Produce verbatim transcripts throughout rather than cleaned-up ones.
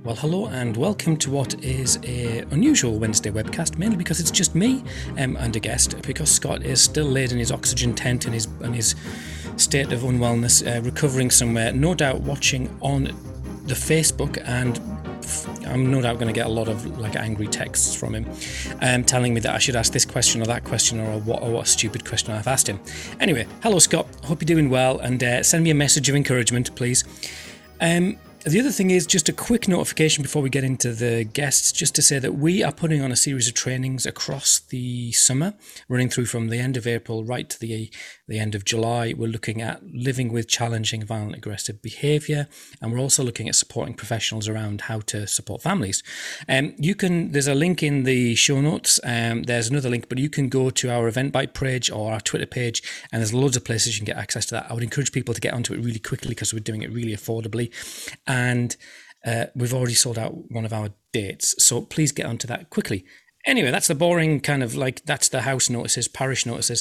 Well, hello and welcome to what is a unusual Wednesday webcast, mainly because it's just me um, and a guest, because Scott is still laid in his oxygen tent in his in his state of unwellness, uh, recovering somewhere, no doubt watching on the Facebook, and I'm no doubt going to get a lot of like angry texts from him um, telling me that I should ask this question or that question, or what, or what a stupid question I've asked him. Anyway, hello Scott, hope you're doing well, and uh, send me a message of encouragement, please. Um, The other thing is just a quick notification before we get into the guests, just to say that we are putting on a series of trainings across the summer, running through from the end of April right to the, the end of July. We're looking at living with challenging, violent, aggressive behaviour, and we're also looking at supporting professionals around how to support families. Um, you can, there's a link in the show notes, um, there's another link, but you can go to our Eventbrite page or our Twitter page, and there's loads of places you can get access to that. I would encourage people to get onto it really quickly because we're doing it really affordably. And uh, we've already sold out one of our dates, so please get onto that quickly. Anyway, that's the boring kind of like, that's the house notices, parish notices.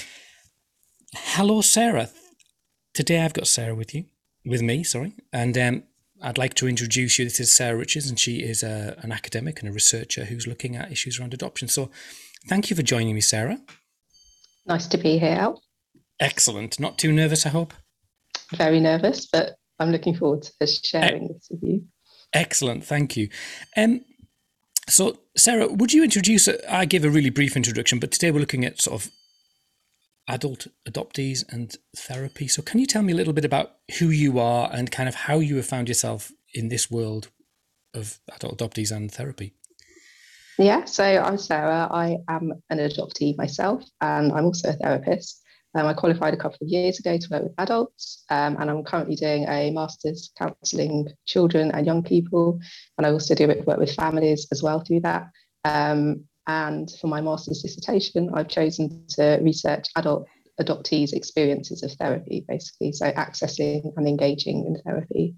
Hello, Sarah. Today I've got Sarah with you, with me, sorry. And um, I'd like to introduce you. This is Sarah Richards, and she is a, an academic and a researcher who's looking at issues around adoption. So thank you for joining me, Sarah. Nice to be here, Al. Excellent. Not too nervous, I hope? Very nervous, but I'm looking forward to sharing this with you. Excellent, thank you. Um, so, Sarah, would you introduce, I gave a really brief introduction, but today we're looking at sort of adult adoptees and therapy. So can you tell me a little bit about who you are and kind of how you have found yourself in this world of adult adoptees and therapy? Yeah, so I'm Sarah. I am an adoptee myself, and I'm also a therapist. Um, I qualified a couple of years ago to work with adults, um, and I'm currently doing a master's counselling children and young people, and I also do a bit of work with families as well through that. Um, and for my master's dissertation, I've chosen to research adult adoptees' experiences of therapy, basically, so accessing and engaging in therapy.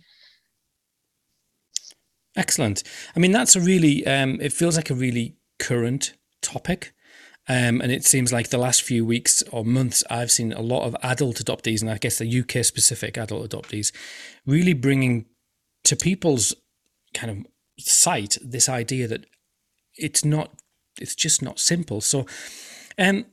Excellent. I mean, that's a really, um, it feels like a really current topic. Um, and it seems like the last few weeks or months, I've seen a lot of adult adoptees, and I guess the U K specific adult adoptees, really bringing to people's kind of sight this idea that it's not, it's just not simple. So, um,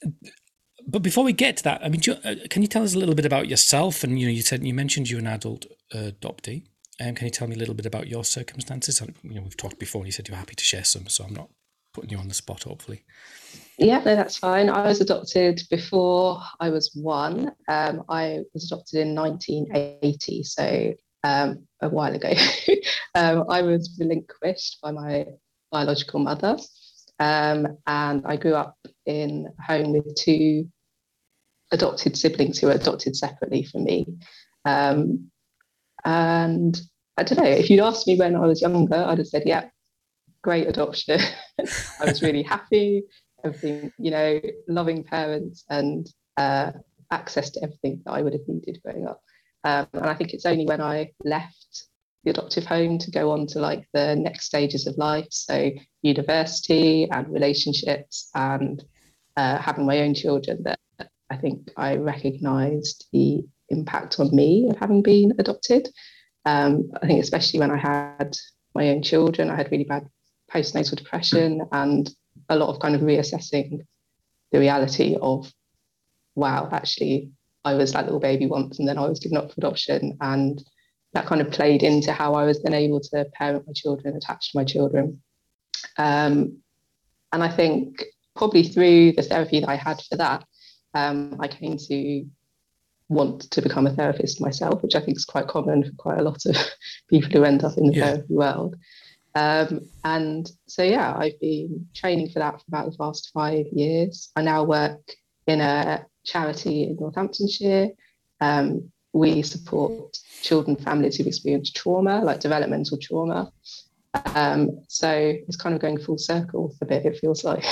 but before we get to that, I mean, do you, uh, can you tell us a little bit about yourself? And, you know, you said, you mentioned you're an adult uh, adoptee. Um, can you tell me a little bit about your circumstances? You know, we've talked before and you said you're happy to share some, so I'm not putting you on the spot, hopefully. Yeah, no, that's fine. I was adopted before I was one. Um, I was adopted in nineteen eighty, so um, a while ago. um, I was relinquished by my biological mother, um, and I grew up in a home with two adopted siblings who were adopted separately from me. Um, and I don't know, if you'd asked me when I was younger, I'd have said, yeah, great adoption. I was really happy. Everything, you know, loving parents and uh, access to everything that I would have needed growing up. Um, and I think it's only when I left the adoptive home to go on to like the next stages of life, so university and relationships and uh, having my own children, that I think I recognised the impact on me of having been adopted. Um, I think especially when I had my own children, I had really bad postnatal depression and a lot of kind of reassessing the reality of, wow, actually, I was that little baby once and then I was given up for adoption. And that kind of played into how I was then able to parent my children, attach to my children. Um, and I think probably through the therapy that I had for that, um, I came to want to become a therapist myself, which I think is quite common for quite a lot of people who end up in the yeah. therapy world. Um, and so, yeah, I've been training for that for about the past five years. I now work in a charity in Northamptonshire. Um, we support children and families who've experienced trauma, like developmental trauma. Um, so it's kind of going full circle a bit, it feels like.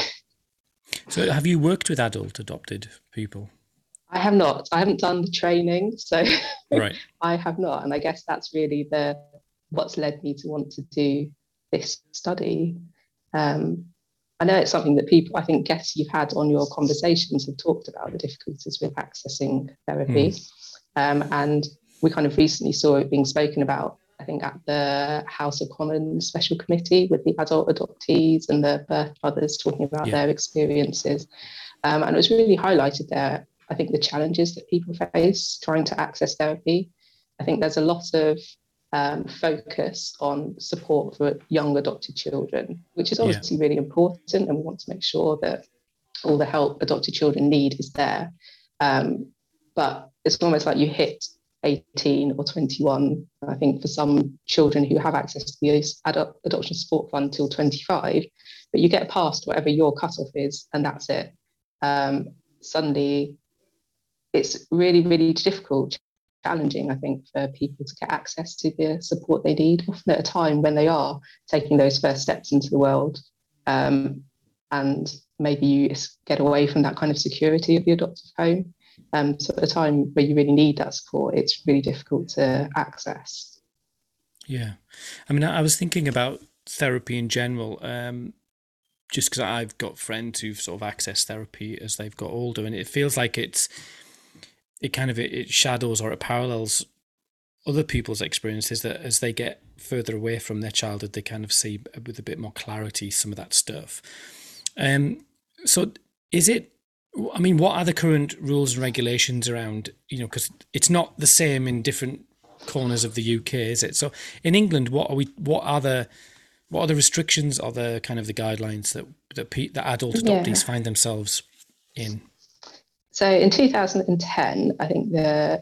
So have you worked with adult adopted people? I have not. I haven't done the training, so right. I have not. And I guess that's really the what's led me to want to do this study. Um, I know it's something that people, I think guests you've had on your conversations have talked about, the difficulties with accessing therapy. Mm. Um, and we kind of recently saw it being spoken about, I I think, at the House of Commons Special Committee with the adult adoptees and the birth mothers talking about Yeah. their experiences. Um, and it was really highlighted there, I think, the challenges that people face trying to access therapy. I think there's a lot of um, focus on support for young adopted children, which is obviously yeah. really important. And we want to make sure that all the help adopted children need is there. Um, but it's almost like you hit eighteen or twenty-one, I think, for some children who have access to the adult adoption support fund till twenty-five, but you get past whatever your cutoff is, and that's it. Um, suddenly, it's really, really difficult, challenging, I think, for people to get access to the support they need, often at a time when they are taking those first steps into the world. Um, and maybe you get away from that kind of security of the adoptive home. Um, so at a time where you really need that support, it's really difficult to access. Yeah. I mean, I was thinking about therapy in general, um, just because I've got friends who've sort of accessed therapy as they've got older, and it feels like it's, it kind of, it, it shadows or it parallels other people's experiences, that as they get further away from their childhood, they kind of see with a bit more clarity some of that stuff. Um, so is it, I mean, what are the current rules and regulations around, you know, because it's not the same in different corners of the U K, is it? So in England, what are we, what are the, what are the restrictions or the kind of the guidelines that, that, pe- that adult adoptees yeah. find themselves in? So in two thousand ten, I think the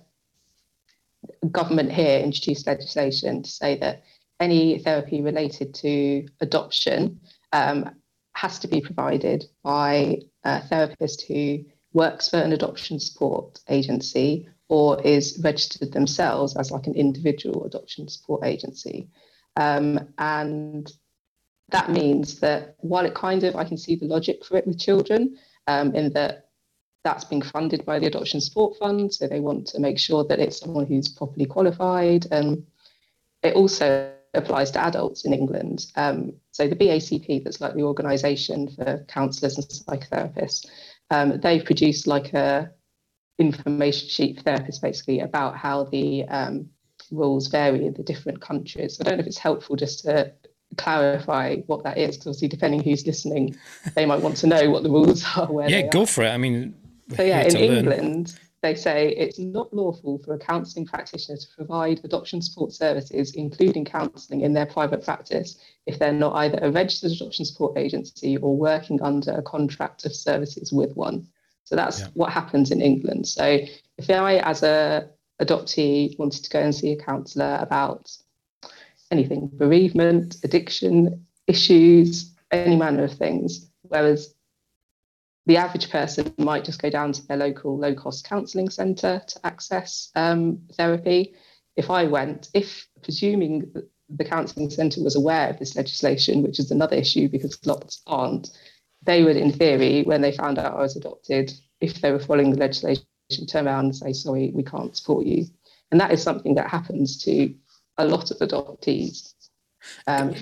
government here introduced legislation to say that any therapy related to adoption um, has to be provided by a therapist who works for an adoption support agency or is registered themselves as like an individual adoption support agency. Um, and that means that while it kind of, I can see the logic for it with children, um, in that that's being funded by the Adoption Support Fund, so they want to make sure that it's someone who's properly qualified. Um, it also applies to adults in England. Um, so the B A C P, that's like the organisation for counsellors and psychotherapists, um, they've produced like a information sheet for therapists basically about how the um, rules vary in the different countries. So I don't know if it's helpful just to clarify what that is, because obviously depending who's listening, they might want to know what the rules are. Where yeah, they go are. for it. I mean, so yeah, in England, they say it's not lawful for a counselling practitioner to provide adoption support services, including counselling, in their private practice if they're not either a registered adoption support agency or working under a contract of services with one. So that's yeah. what happens in England. So if I, as a adoptee, wanted to go and see a counsellor about anything, bereavement, addiction issues, any manner of things, whereas the average person might just go down to their local low-cost counselling centre to access um, therapy. If I went, if presuming the counselling centre was aware of this legislation, which is another issue because lots aren't, they would, in theory, when they found out I was adopted, if they were following the legislation, turn around and say, sorry, we can't support you. And that is something that happens to a lot of adoptees. Um,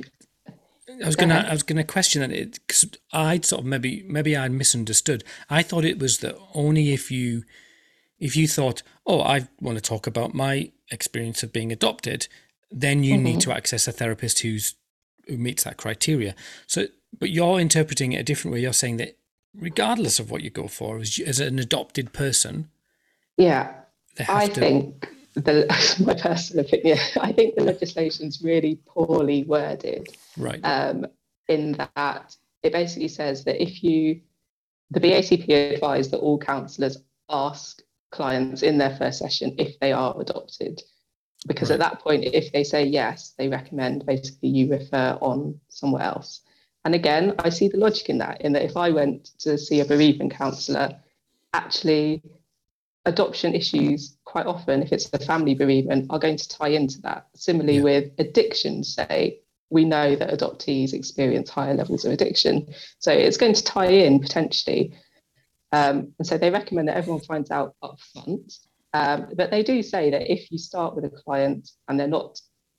I was gonna, I was gonna question that, it because I'd sort of maybe, maybe I'd misunderstood. I thought it was that only if you, if you thought, oh, I want to talk about my experience of being adopted, then you mm-hmm. need to access a therapist who's who meets that criteria. So, but you're interpreting it a different way. You're saying that regardless of what you go for, as, as an adopted person, yeah, I to... think. The, my personal opinion, I think the legislation's really poorly worded. Right. Um, in that it basically says that if you, the B A C P advised that all counsellors ask clients in their first session if they are adopted, because right. at that point, if they say yes, they recommend basically you refer on somewhere else. And again, I see the logic in that, in that if I went to see a bereavement counsellor, actually, adoption issues quite often, if it's a family bereavement, are going to tie into that. Similarly yeah. with addiction, say, we know that adoptees experience higher levels of addiction. So it's going to tie in potentially. Um, and so they recommend that everyone finds out up front. Um, but they do say that if you start with a client and they're not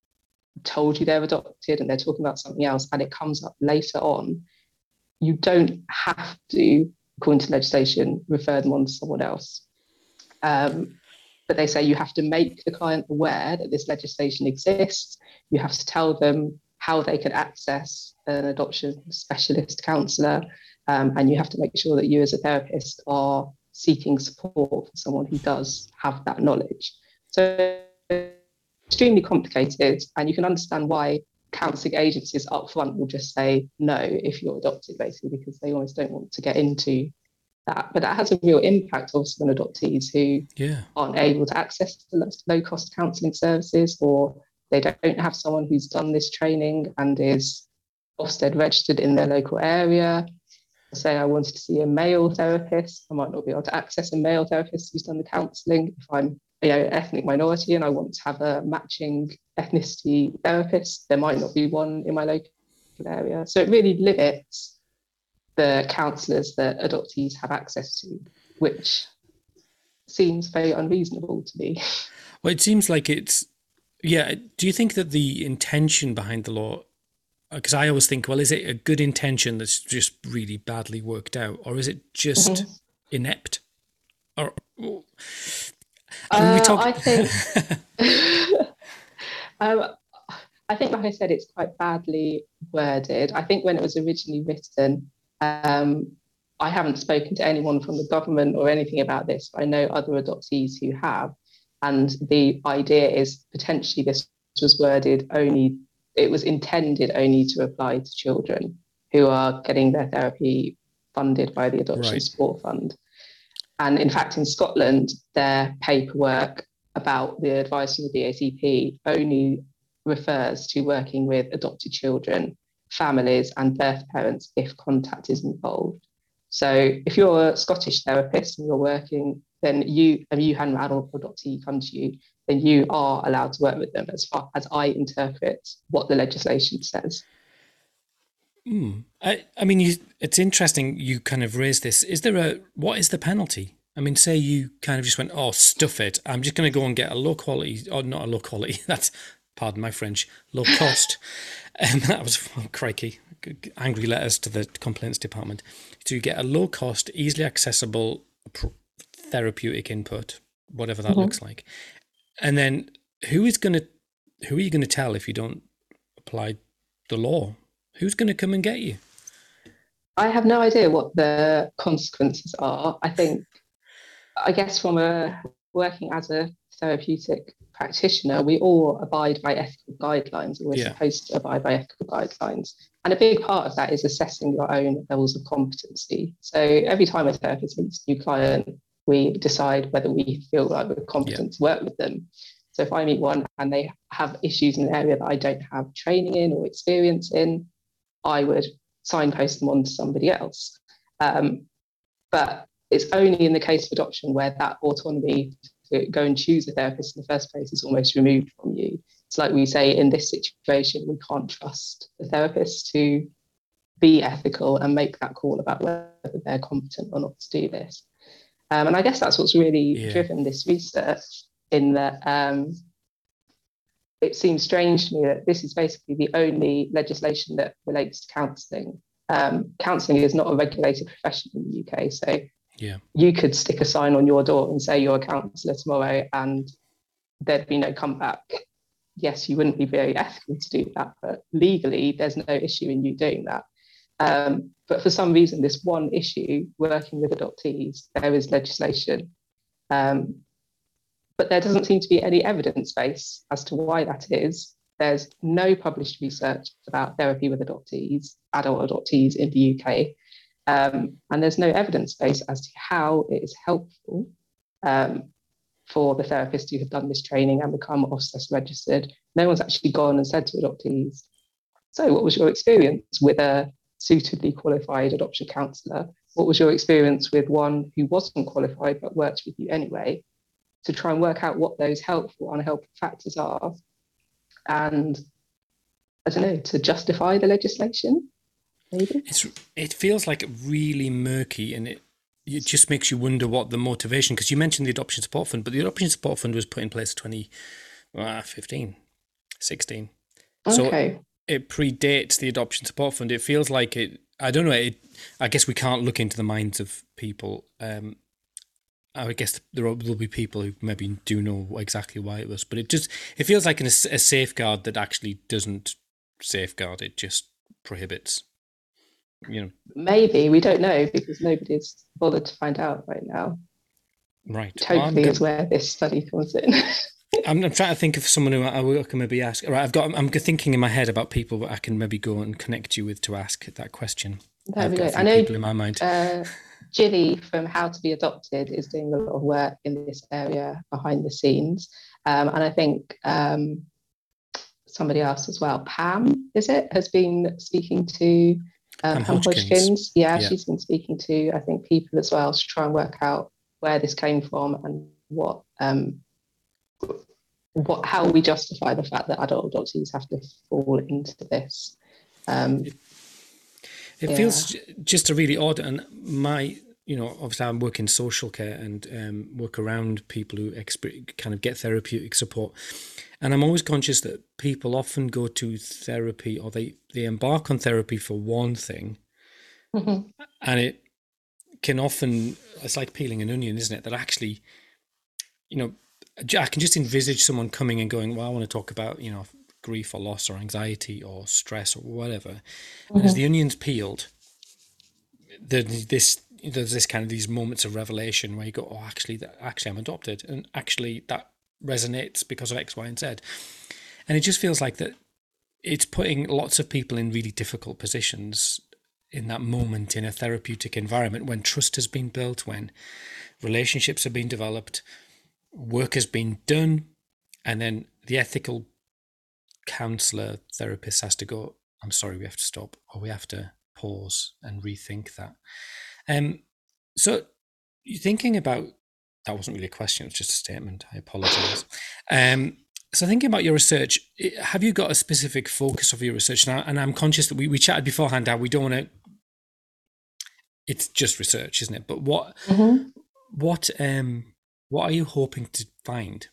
told you they're adopted and they're talking about something else and it comes up later on, you don't have to, according to legislation, refer them on to someone else. Um, but they say you have to make the client aware that this legislation exists. You have to tell them how they can access an adoption specialist counsellor, um, and you have to make sure that you as a therapist are seeking support for someone who does have that knowledge. So extremely complicated, and you can understand why counselling agencies up front will just say no if you're adopted, basically, because they almost don't want to get into that. But that has a real impact, obviously, on adoptees who yeah. aren't able to access the low-cost counselling services, or they don't have someone who's done this training and is Ofsted registered in their local area. Say I wanted to see a male therapist, I might not be able to access a male therapist who's done the counselling. If I'm, you know, ethnic minority and I want to have a matching ethnicity therapist, there might not be one in my local area. So it really limits the counsellors that adoptees have access to, which seems very unreasonable to me. Well, it seems like it's, yeah. Do you think that the intention behind the law, because I always think, well, is it a good intention that's just really badly worked out, or is it just mm-hmm. inept? Or, or I, mean, uh, we talk- I think, um, I think, like I said, it's quite badly worded. I think when it was originally written, um, I haven't spoken to anyone from the government or anything about this, but I know other adoptees who have. And the idea is potentially this was worded only, it was intended only to apply to children who are getting their therapy funded by the Adoption right. Support Fund. And in fact, in Scotland, their paperwork about the advice from the D A C P only refers to working with adopted children, families and birth parents if contact is involved. So if you're a Scottish therapist and you're working, then you, and you had an adult adoptee come to you, then you are allowed to work with them, as far as I interpret what the legislation says. Mm. I, I mean, you, it's interesting you kind of raised this. Is there a, what is the penalty? I mean, say you kind of just went, oh, stuff it. I'm just going to go and get a low quality, or not a low quality, that's, pardon my French, low cost. um, that was, oh, crikey, angry letters to the complaints department. So you get a low cost, easily accessible therapeutic input, whatever that mm-hmm. looks like. And then who is going to, who are you going to tell if you don't apply the law? Who's going to come and get you? I have no idea what the consequences are. I think, I guess from a working as a therapeutic practitioner, we all abide by ethical guidelines, and we're yeah. supposed to abide by ethical guidelines. And a big part of that is assessing your own levels of competency. So every time a therapist meets a new client, we decide whether we feel like we're competent yeah. to work with them. So if I meet one and they have issues in an area that I don't have training in or experience in, I would signpost them on to somebody else. Um, but it's only in the case of adoption where that autonomy to go and choose a therapist in the first place is almost removed from you. It's like we say, in this situation, we can't trust the therapist to be ethical and make that call about whether they're competent or not to do this. Um, and I guess that's what's really yeah. driven this research, in that um, it seems strange to me that this is basically the only legislation that relates to counselling. Um, counselling is not a regulated profession in the U K, so yeah. you could stick a sign on your door and say you're a counsellor tomorrow and there'd be no comeback. Yes, you wouldn't be very ethical to do that, but legally there's no issue in you doing that. Um, but for some reason, this one issue, working with adoptees, there is legislation. Um, but there doesn't seem to be any evidence base as to why that is. There's no published research about therapy with adoptees, adult adoptees in the U K. Um, and there's no evidence base as to how it is helpful um, for the therapists who have done this training and become Ofsted registered. No one's actually gone and said to adoptees, so what was your experience with a suitably qualified adoption counsellor? What was your experience with one who wasn't qualified but worked with you anyway? To try and work out what those helpful and unhelpful factors are. And I don't know, to justify the legislation, maybe? It's, it feels like really murky, and it, it just makes you wonder what the motivation, because you mentioned the Adoption Support Fund, but the Adoption Support Fund was put in place in twenty fifteen, sixteen. Okay. So it predates the Adoption Support Fund. It feels like it, I don't know, it, I guess we can't look into the minds of people. Um, I guess there will be people who maybe do know exactly why it was, but it just it feels like an, a safeguard that actually doesn't safeguard. It just prohibits. You know, maybe we don't know because nobody's bothered to find out right now. Right. Which hopefully is where this study comes in. I'm, I'm trying to think of someone who I, I can maybe ask. Right, I've got. I'm thinking in my head about people that I can maybe go and connect you with to ask that question. There we go. I know people in my mind. Uh, Gilly from How to Be Adopted is doing a lot of work in this area behind the scenes, um, and I think um, somebody else as well. Pam, is it, has been speaking to uh, Pam, Pam Hodgkins. Hodgkins. Yeah, yeah, she's been speaking to I think people as well to try and work out where this came from and what um, what how we justify the fact that adult adoptees have to fall into this. Um, It yeah. feels just a really odd, and my, you know, obviously I'm working social care and um, work around people who exp- kind of get therapeutic support. And I'm always conscious that people often go to therapy or they, they embark on therapy for one thing. Mm-hmm. And it can often, it's like peeling an onion, isn't it? That actually, you know, I can just envisage someone coming and going, well, I want to talk about, you know, grief or loss or anxiety or stress or whatever. Mm-hmm. And as the onion's peeled, there's this there's this kind of these moments of revelation where you go, oh, actually, that actually I'm adopted, and actually that resonates because of X, Y, and Z. And it just feels like that it's putting lots of people in really difficult positions in that moment in a therapeutic environment when trust has been built, when relationships have been developed, work has been done, and then the ethical counsellor, therapist has to go, I'm sorry, we have to stop, or we have to pause and rethink that. Um, so you're thinking about, that wasn't really a question, it was just a statement, I apologise. Um, so thinking about your research, have you got a specific focus of your research? And, I, and I'm conscious that we, we chatted beforehand how we don't want to, it's just research, isn't it? But what, mm-hmm. what, um, what are you hoping to find?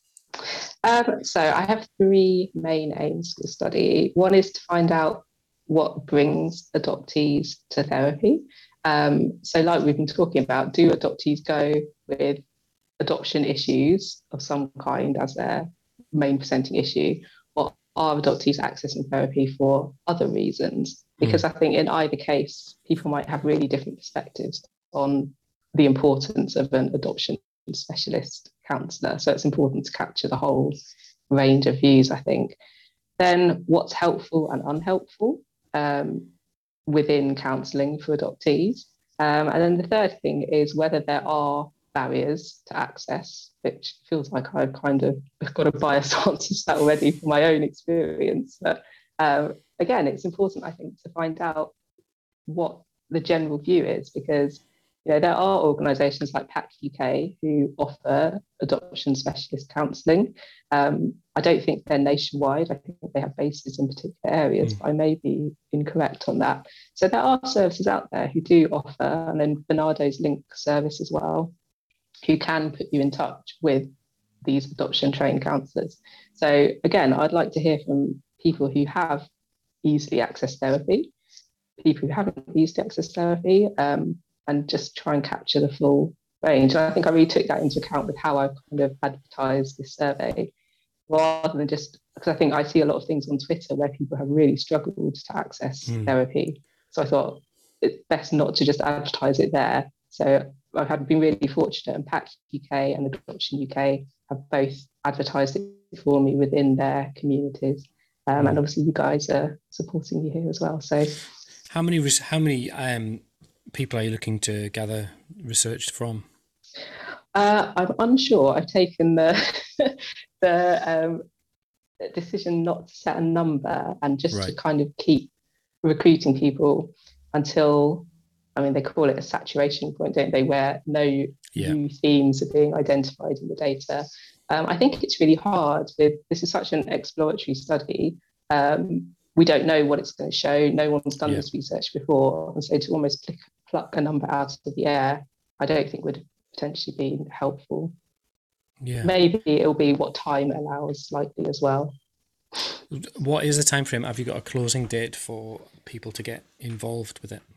Um, so I have three main aims for the study. One is to find out what brings adoptees to therapy. Um, so like we've been talking about, do adoptees go with adoption issues of some kind as their main presenting issue, or are adoptees accessing therapy for other reasons? Because mm. I think in either case, people might have really different perspectives on the importance of an adoption specialist counsellor. So it's important to capture the whole range of views, I think. Then what's helpful and unhelpful um, within counselling for adoptees. Um, and then the third thing is whether there are barriers to access, which feels like I've kind of got a biased answer to that already from my own experience. But um, again, it's important, I think, to find out what the general view is, because you know, there are organisations like PAC U K who offer adoption specialist counselling. Um, I don't think they're nationwide. I think they have bases in particular areas, mm. but I may be incorrect on that. So there are services out there who do offer, and then Bernardo's Link service as well, who can put you in touch with these adoption trained counsellors. So again, I'd like to hear from people who have easily accessed therapy, people who haven't used access therapy, um, and just try and capture the full range. And I think I really took that into account with how I kind of advertised this survey, rather than just, because I think I see a lot of things on Twitter where people have really struggled to access mm. therapy. So I thought it's best not to just advertise it there. So I've had, been really fortunate, and PAC U K and Adoption U K have both advertised it for me within their communities. Um, mm. And obviously you guys are supporting me here as well. So how many, how many, um, people are you looking to gather research from? Uh, I'm unsure. I've taken the the um, decision not to set a number and just right. to kind of keep recruiting people until, I mean, they call it a saturation point, don't they, where no yeah. new themes are being identified in the data. Um, I think it's really hard with, this is such an exploratory study. Um, we don't know what it's going to show. No one's done yeah. this research before. And so to almost pluck, pluck a number out of the air, I don't think would potentially be helpful. Yeah. Maybe it'll be what time allows, likely as well. What is the time frame? Have you got a closing date for people to get involved with it?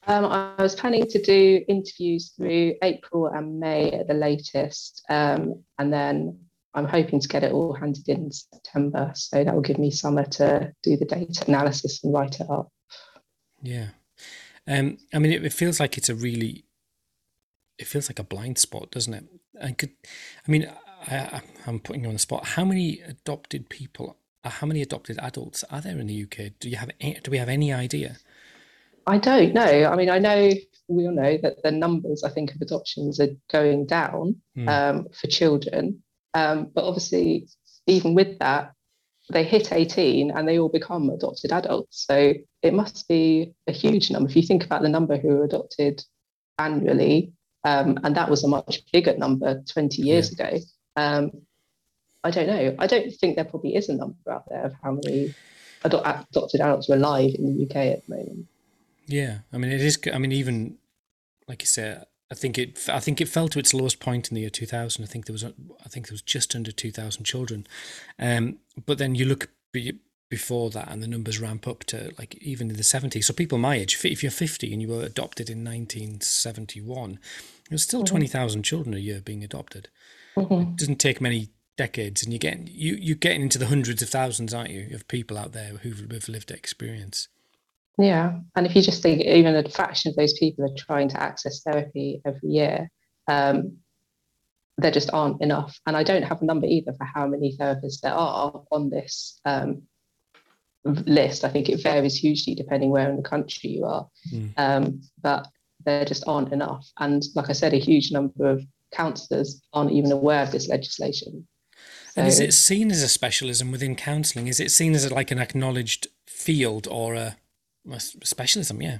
Um, I was planning to do interviews through April and May at the latest, um, and then I'm hoping to get it all handed in September. So that will give me summer to do the data analysis and write it up. Yeah. Um, I mean, it, it feels like it's a really, it feels like a blind spot, doesn't it? I could, I mean, I, I'm putting you on the spot. How many adopted people, uh, how many adopted adults are there in the U K? Do you have, any, do we have any idea? I don't know. I mean, I know we all know that the numbers, I think, of adoptions are going down Mm. um, for children. Um, but obviously, even with that, they hit eighteen and they all become adopted adults. So it must be a huge number. If you think about the number who are adopted annually, um, and that was a much bigger number twenty years Yeah. ago. Um, I don't know. I don't think there probably is a number out there of how many ado- adopted adults are alive in the U K at the moment. Yeah, I mean, it is. I mean, even like you said, I think it. I think it fell to its lowest point in the year two thousand. I think there was. I think there was just under two thousand children, um, but then you look be, before that, and the numbers ramp up to like even in the seventies. So people my age, if you're fifty and you were adopted in nineteen seventy-one, there's still Mhm. twenty thousand children a year being adopted. Mhm. It doesn't take many decades, and you get you you're getting into the hundreds of thousands, aren't you, of people out there who've, who've lived experience. Yeah, and if you just think even a fraction of those people are trying to access therapy every year, um, there just aren't enough. And I don't have a number either for how many therapists there are on this um, list. I think it varies hugely depending where in the country you are, Mm. um, but there just aren't enough. And like I said, a huge number of counsellors aren't even aware of this legislation. So, And is it seen as a specialism within counselling? Is it seen as like an acknowledged field or a, a specialism? Yeah.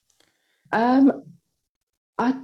um, I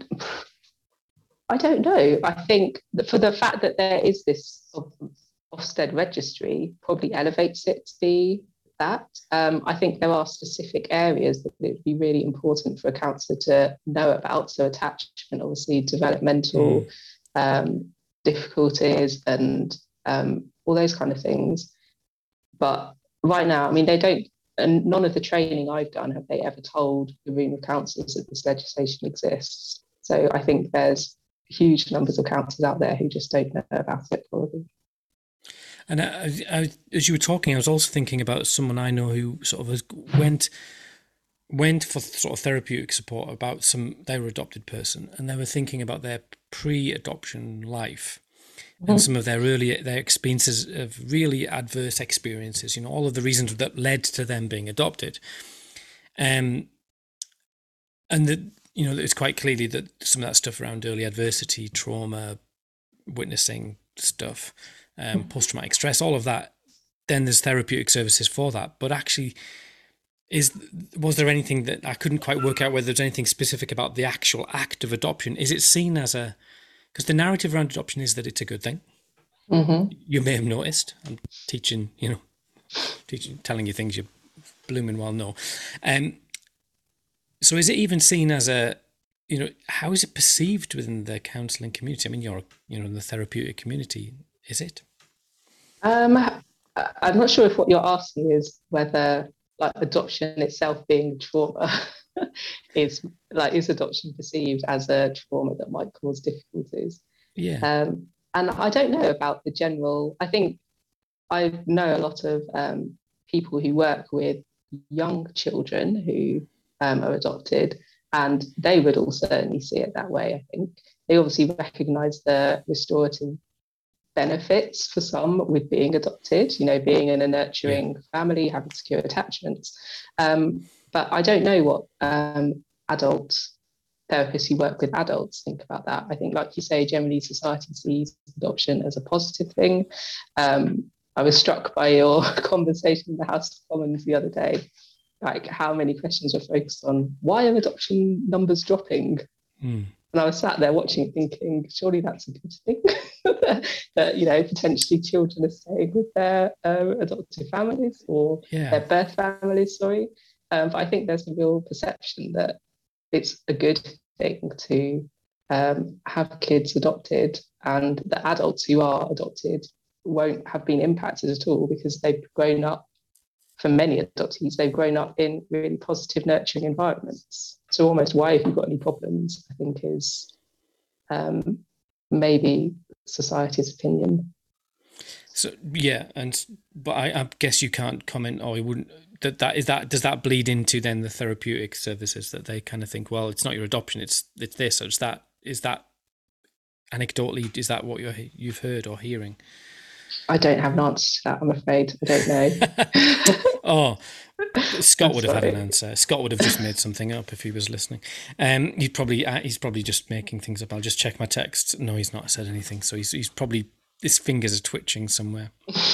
I don't know. I think that for the fact that there is this Ofsted registry probably elevates it to be that. Um, I think there are specific areas that it would be really important for a counsellor to know about. So attachment, obviously, developmental mm. um, difficulties and um, all those kind of things. But right now, I mean, they don't, and none of the training I've done have they ever told the room of counsellors that this legislation exists. So I think there's huge numbers of counsellors out there who just don't know about it probably. And I, I, as you were talking, I was also thinking about someone I know who sort of went went for sort of therapeutic support about some, they were adopted person, and they were thinking about their pre-adoption life mm-hmm. and some of their early, their experiences of really adverse experiences, you know, all of the reasons that led to them being adopted. Um, and that, you know, it's quite clearly that some of that stuff around early adversity, trauma, witnessing stuff, um, post-traumatic stress, all of that, then there's therapeutic services for that. But actually, is was there anything that I couldn't quite work out whether there's anything specific about the actual act of adoption? Is it seen as a, because the narrative around adoption is that it's a good thing. Mm-hmm. You may have noticed. I'm teaching, you know, teaching, telling you things you blooming well know. Um, so is it even seen as a, you know, how is it perceived within the counselling community? I mean, you're, you know, in the therapeutic community, is it? Um, I'm not sure if what you're asking is whether like adoption itself being trauma is like, is adoption perceived as a trauma that might cause difficulties? Yeah. Um, and I don't know about the general, I think I know a lot of um, people who work with young children who um, are adopted, and they would all certainly see it that way. I think they obviously recognise the restorative benefits for some with being adopted, you know, being in a nurturing yeah. family, having secure attachments. Um, but I don't know what um, adult therapists who work with adults think about that. I think, like you say, generally society sees adoption as a positive thing. Um, I was struck by your conversation in the House of Commons the other day, like how many questions were focused on why are adoption numbers dropping? Mm. And I was sat there watching it thinking, surely that's a good thing. That, you know, potentially children are staying with their uh, adoptive families or yeah. their birth families, sorry. Um, but I think there's a real perception that it's a good thing to um, have kids adopted, and the adults who are adopted won't have been impacted at all because they've grown up, for many adoptees, they've grown up in really positive, nurturing environments. So almost, why have you got any problems, I think is um, maybe society's opinion. So yeah, and but I, I guess you can't comment, or you wouldn't. That that is that does that bleed into then the therapeutic services that they kind of think, well, it's not your adoption, it's it's this, or is that is that anecdotally, is that what you're you've heard or hearing? I don't have an answer to that, I'm afraid. I don't know. Oh, Scott I'm would have had an sorry. answer. Scott would have just made something up if he was listening. Um, he'd probably uh, he's probably just making things up. I'll just check my text. No, he's not said anything. So he's he's probably his fingers are twitching somewhere.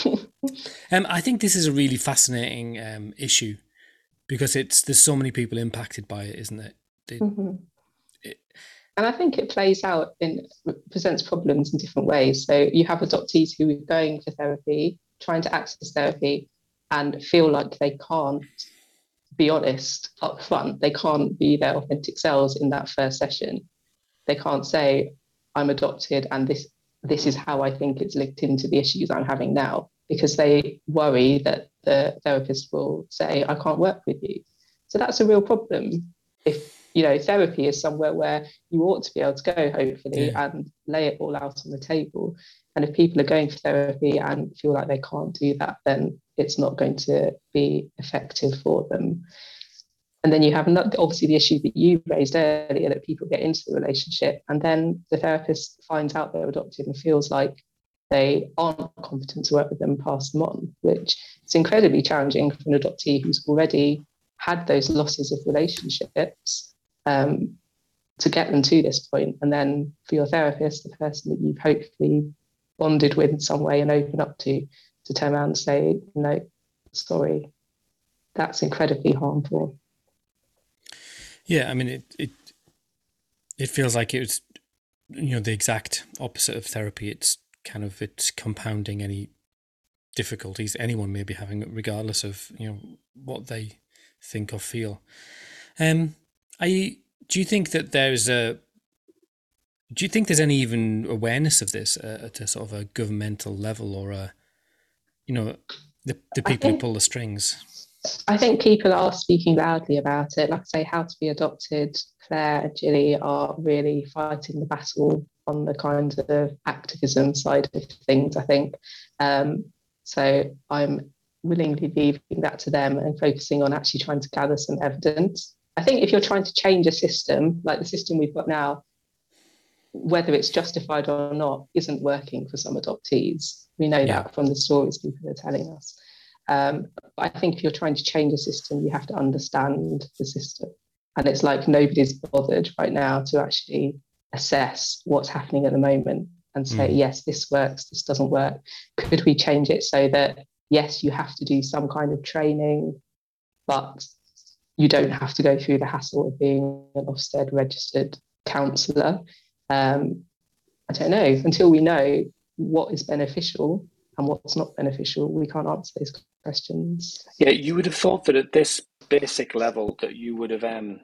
Um, I think this is a really fascinating um, issue because it's there's so many people impacted by it, isn't it? They, Mhm. it And I think it plays out in presents problems in different ways. So you have adoptees who are going for therapy, trying to access therapy, and feel like they can't be honest up front. They can't be their authentic selves in that first session. They can't say, I'm adopted and this this is how I think it's linked into the issues I'm having now, because they worry that the therapist will say, I can't work with you. So that's a real problem. If you know, therapy is somewhere where you ought to be able to go, hopefully, yeah. and lay it all out on the table. And if people are going for therapy and feel like they can't do that, then it's not going to be effective for them. And then you have not, obviously the issue that you raised earlier, that people get into the relationship and then the therapist finds out they're adopted and feels like they aren't competent to work with them and pass them on, which is incredibly challenging for an adoptee who's already had those losses of relationships, um, to get them to this point. And then for your therapist, the person that you've hopefully bonded with in some way and open up to, to turn around and say, no, sorry, that's incredibly harmful. Yeah, I mean, it, it it feels like it was, you know, the exact opposite of therapy. It's kind of it's compounding any difficulties anyone may be having, regardless of you know what they think or feel. Um, I do you think that there's a do you think there's any even awareness of this uh, at a sort of a governmental level or a you know the the I people who think pull the strings? I think people are speaking loudly about it. Like I say, How to Be Adopted, Claire and Gilly are really fighting the battle on the kind of activism side of things, I think. Um, so I'm willingly leaving that to them and focusing on actually trying to gather some evidence. I think if you're trying to change a system, like the system we've got now, whether it's justified or not, isn't working for some adoptees. We know Yeah. that from the stories people are telling us. Um, but I think if you're trying to change a system, you have to understand the system. And it's like nobody's bothered right now to actually assess what's happening at the moment and say, Mm. yes, this works, this doesn't work. Could we change it so that, yes, you have to do some kind of training, but you don't have to go through the hassle of being an Ofsted registered counsellor. Um, I don't know. Until we know what is beneficial and what's not beneficial, we can't answer those questions. Yeah, you would have thought that at this basic level that you would have um,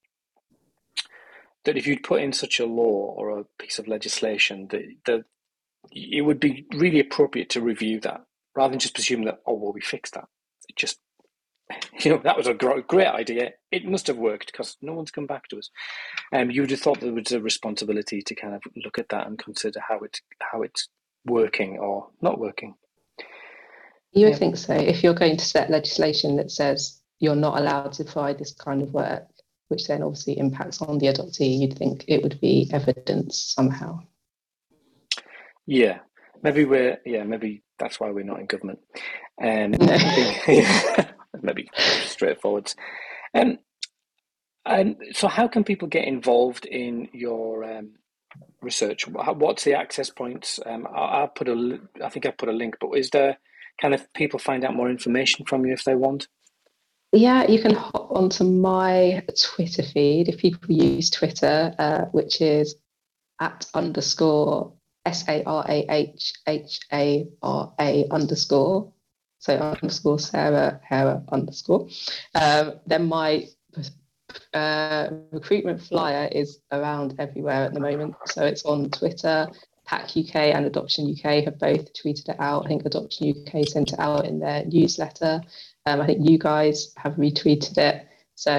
that if you'd put in such a law or a piece of legislation that that it would be really appropriate to review that rather than just presume that, oh well, we fixed that. It just you know that was a great idea. It must have worked because no one's come back to us. Um, you would have thought there was a responsibility to kind of look at that and consider how it how it's working or not working. You would Yeah. think so. If you're going to set legislation that says you're not allowed to provide this kind of work, which then obviously impacts on the adoptee, you'd think it would be evidence somehow. Yeah, maybe we're yeah maybe that's why we're not in government. Um, No. I think yeah, maybe straightforward. Um, and so how can people get involved in your um, research? What's the access points? Um, I'll, I'll put a I think I put a link, but is there kind of people find out more information from you if they want? Yeah, you can hop onto my Twitter feed if people use Twitter, uh, which is at underscore S A R A H H A R A underscore. So underscore Sarah Hera underscore. Um, then my uh, recruitment flyer is around everywhere at the moment. So it's on Twitter. PAC U K and Adoption U K have both tweeted it out. I think Adoption U K sent it out in their newsletter. Um, I think you guys have retweeted it. So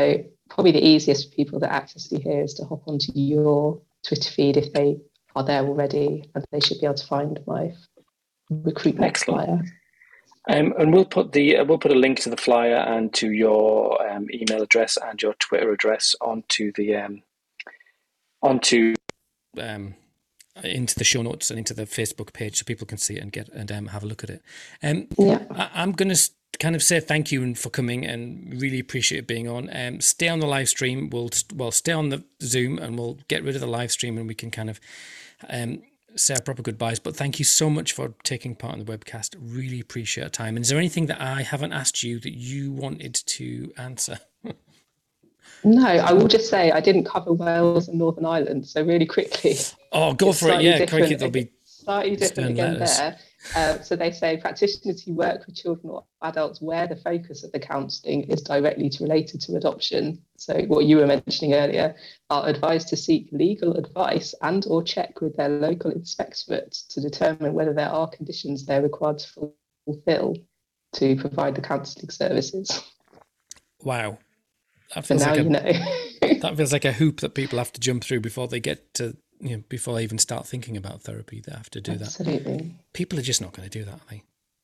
probably the easiest for people that access you here is to hop onto your Twitter feed if they are there already, and they should be able to find my recruitment flyer. Um, and we'll put the uh, we'll put a link to the flyer and to your um, email address and your Twitter address onto the um, onto um, into the show notes and into the Facebook page so people can see it and get and um, have a look at it. Um, yeah, I, I'm going to kind of say thank you for coming and really appreciate being on. Um, stay on the live stream. We'll well stay on the Zoom and we'll get rid of the live stream and we can kind of um, say our proper goodbyes. But thank you so much for taking part in the webcast. Really appreciate your time. And is there anything that I haven't asked you that you wanted to answer? No, I will just say I didn't cover Wales and Northern Ireland, so really quickly. Oh, go for it! Yeah, crikey, there'll be slightly different again letters. there. Uh, so they say practitioners who work with children or adults where the focus of the counselling is directly related to adoption. So what you were mentioning earlier, are advised to seek legal advice and or check with their local inspectorate to determine whether there are conditions they're required to fulfil to provide the counselling services. Wow. That feels, so like a, you know. that feels like a hoop that people have to jump through before they get to, you know, before they even start thinking about therapy. They have to do Absolutely. that. Absolutely. People are just not going to do that, are they?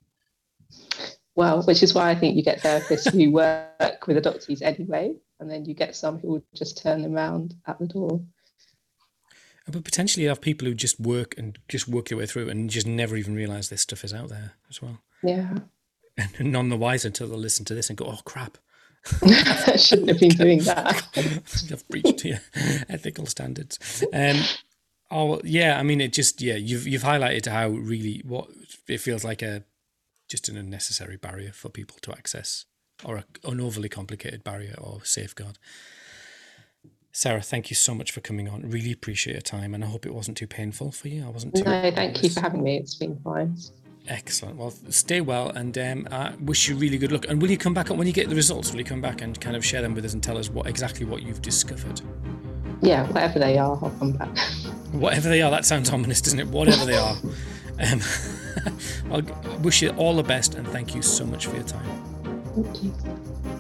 Well, which is why I think you get therapists who work with adoptees anyway, and then you get some who will just turn them around at the door. But potentially you have people who just work and just work their way through and just never even realise this stuff is out there as well. Yeah. And none the wiser until they listen to this and go, oh, crap. I shouldn't have been doing that. You've breached your ethical standards. Um, oh yeah, I mean, it just yeah, you've you've highlighted how really what it feels like a just an unnecessary barrier for people to access, or a, an overly complicated barrier or safeguard. Sarah, thank you so much for coming on. Really appreciate your time, and I hope it wasn't too painful for you. I wasn't too. No, thank you for having me. It's been fine. Excellent. Well, stay well, and um, I wish you really good luck. And will you come back when you get the results? Will you come back and kind of share them with us and tell us what exactly what you've discovered? Yeah, whatever they are, I'll come back. Whatever they are, that sounds ominous, doesn't it? Whatever they are. Um, I wish you all the best, and thank you so much for your time. Thank you.